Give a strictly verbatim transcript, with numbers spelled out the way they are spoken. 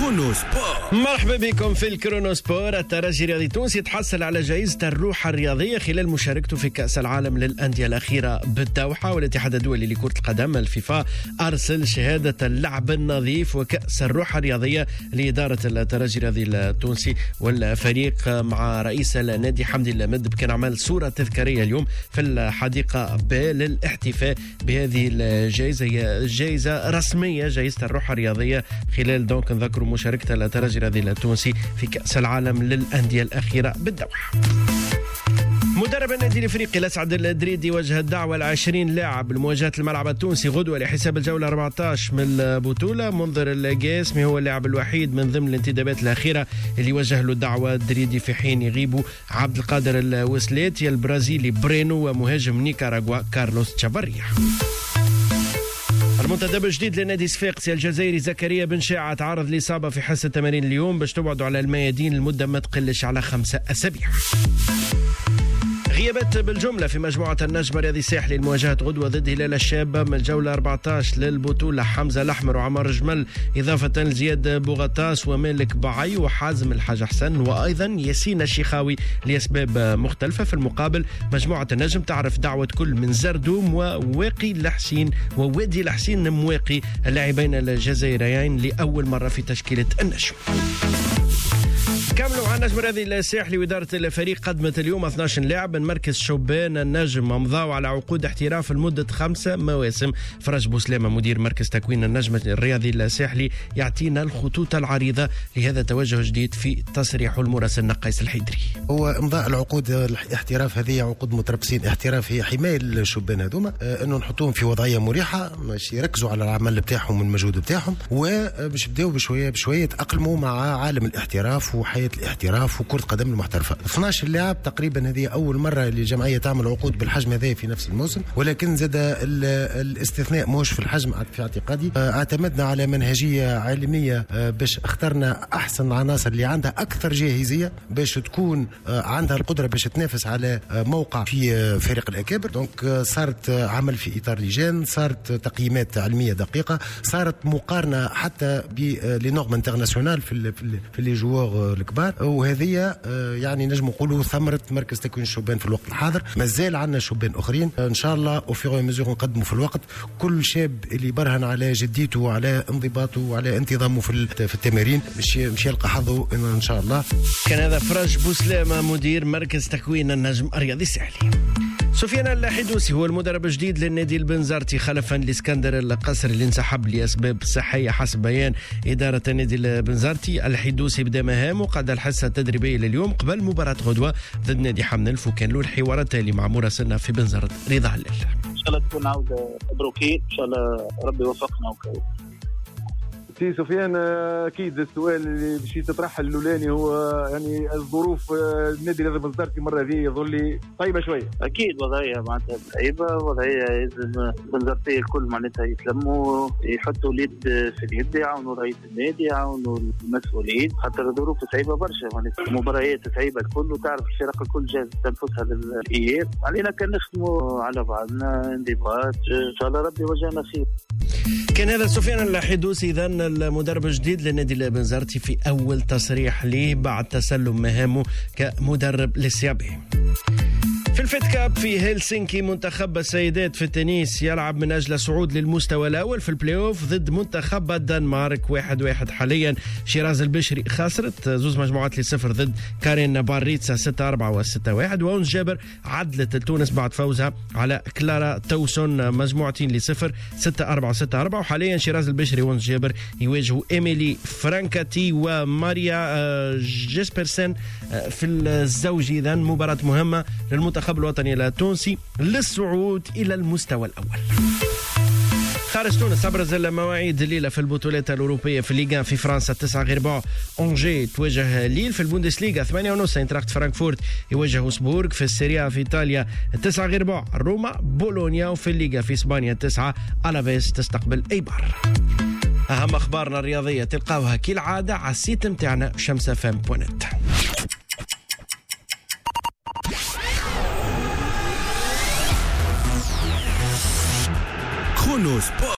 كرونو سبور. مرحبا بكم في الكرونو سبور. الترجي الرياضي التونسي تحصل على جائزة الروح الرياضية خلال مشاركته في كأس العالم للأندية الأخيرة بالدوحة. والاتحاد الدولي لكرة القدم الفيفا أرسل شهادة اللعب النظيف وكأس الروح الرياضية لإدارة الترجي الرياضي التونسي والفريق مع رئيس النادي حمدي اللامد. كان عمل صورة تذكارية اليوم في الحديقة ب للاحتفاء بهذه الجائزة. هي جائزة رسمية، جائزة الروح الرياضية خلال دونك نذكروا مشاركة الترجي الرياضي التونسي في كأس العالم للأندية الأخيرة بالدوحة. مدرب النادي الافريقي الاسعد الدريدي وجه الدعوه العشرين لاعب لمواجهه الملعب التونسي غدوه لحساب الجوله أربعة عشر من البطوله. منذر القاسمي هو اللاعب الوحيد من ضمن الانتدابات الاخيره اللي وجه له الدعوه الدريدي في حين يغيبوا عبد القادر الوسلاتي البرازيلي برينو ومهاجم نيكاراغوا كارلوس تشافاريا. المنتدب الجديد لنادي صفاقسي الجزائري زكريا بن شاعة تعرض لإصابة في حصة التمارين اليوم باش تبعدوا على الميادين لمدة ما تقلش على خمسة أسابيع. غيابات بالجملة في مجموعة النجم الرياضي الساحلي لمواجهة غدوة ضد هلال الشابة من الجولة أربعة عشر للبطولة. حمزة الأحمر وعمر جمل إضافة لزياد بوغطاس ومالك بعي وحازم الحاج حسن وأيضا ياسين الشيخاوي لأسباب مختلفة. في المقابل مجموعة النجم تعرف دعوة كل من زردوم وواقي الحسين ووادي الحسين مواقي اللاعبين الجزائريين لأول مرة في تشكيلة النجم. كملوا مع النجم الرياضي الساحلي وإدارة الفريق قدمت اليوم اثني عشر لاعب من مركز شوبان النجم مضاوا على عقود احتراف لمدة خمسة مواسم. فرج بوسلامة مدير مركز تكوين النجم الرياضي الساحلي يعطينا الخطوط العريضة لهذا التوجه جديد في تصريح المراسل قيس الحيدري. هو امضاء العقود الاحتراف هذه عقود متربصين. احتراف هي حماية الشوبان هذوما اه انه نحطوهم في وضعية مريحة باش يركزوا على العمل بتاعهم والمجهود بتاعهم وباش يبداو بشوية بشوية يتأقلموا مع عالم الاحتراف وحياة الاحتراف وكرة قدم المحترفة. اثني عشر لاعب تقريبا، هذه أول مرة للجمعية تعمل عقود بالحجم هذا في نفس الموسم، ولكن زاد الاستثناء موش في الحجم في اعتقادي. اعتمدنا على منهجية علمية باش اخترنا أحسن عناصر اللي عندها أكثر جاهزية باش تكون عندها القدرة باش تنافس على موقع في فريق الأكابر. دونك صارت عمل في إطار لجان، صارت تقييمات علمية دقيقة، صارت مقارنة حتى بلنورم انترناسيونال في في لي جوار الكبار. وهذه يعني نجم نقولوا ثمرة مركز تكوين الشوبان في الوقت الحاضر. مازال عندنا شوبان اخرين ان شاء الله وفي مزور نقدموا في الوقت. كل شاب اللي برهن على جديته وعلى انضباطه وعلى انتظامه في في التمارين مش مش يلقى حظه ان شاء الله. كان هذا فرج بوسلامة مدير مركز تكوين النجم الرياضي الساحلي. سفيان الحدوسي هو المدرب الجديد للنادي البنزرتي خلفا لاسكندر القصر اللي انسحب لاسباب صحيه حسب بيان اداره النادي البنزرتي. الحدوسي بدا مهامه قاد الحصه التدريبيه لليوم قبل مباراه غدوه ضد نادي حمنلف، وكان له الحوار التالي مع مراسلنا في بنزرت رضا هلال. ان شاء الله تكون عوده مبروكين، ان شاء الله ربي يوفقنا وكذا. سي سفيان، اكيد السؤال اللي باش يتطرح الاولاني هو يعني الظروف النادي الرياضي البنزرتي المره هذه يظل لي طيبه شويه. اكيد وضعيه معناتها طيبه، وضعيه لازم البنزرتي الكل معناتها يتلموا يحطوا اليد في اليد، يعاونوا رئيس النادي، يعاونوا المسؤولين، خاطر الظروف صعيبه برشا معناتها المباريات صعيبه الكل، وتعرف الفرق الكل جاهزه تنفسها للاياب. علينا كان نخدموا على بعضنا انضباط، ان شاء الله ربي وجهنا خير. كان هذا سفيان الحدوسي إذا المدرب الجديد للنادي البنزرتي في أول تصريح ليه بعد تسلم مهامه كمدرب للسيابي. في الفيت كاب في هلسنكي منتخب السيدات في التنس يلعب من أجل الصعود للمستوى الأول في البلاي أوف ضد منتخب الدنمارك. واحد واحد حاليا. شيراز البشري خسرت زوز مجموعات لصفر ضد كارين باريتسا ستة أربعة وستة واحد. وأونس جابر عدلت تونس بعد فوزها على كلارا توسون مجموعتين لصفر ستة أربعة وستة أربعة. وحاليا شيراز البشري وأونس جابر يواجهوا إيميلي فرانكاتي وماريا جيسبرسن في الزوج. إذا مباراة مهمة للمنتخب الوطني التونسي للصعود إلى المستوى الأول. خارج تونس أبرز المواعيد الليلة في البطولات الأوروبية. في الليغا في فرنسا تسعة غير ربع أونجي تواجه ليل. في البوندسليغا ثمانية ونص اينتراخت فرانكفورت يواجه سبورغ. في السيريا في إيطاليا تسعة غير ربع روما بولونيا. وفي الليغا في إسبانيا تسعة ألافيس تستقبل إيبار. أهم أخبارنا الرياضية تلقاوها كالعادة على السيت متاعنا شمس فام بونت. كرونو سبور.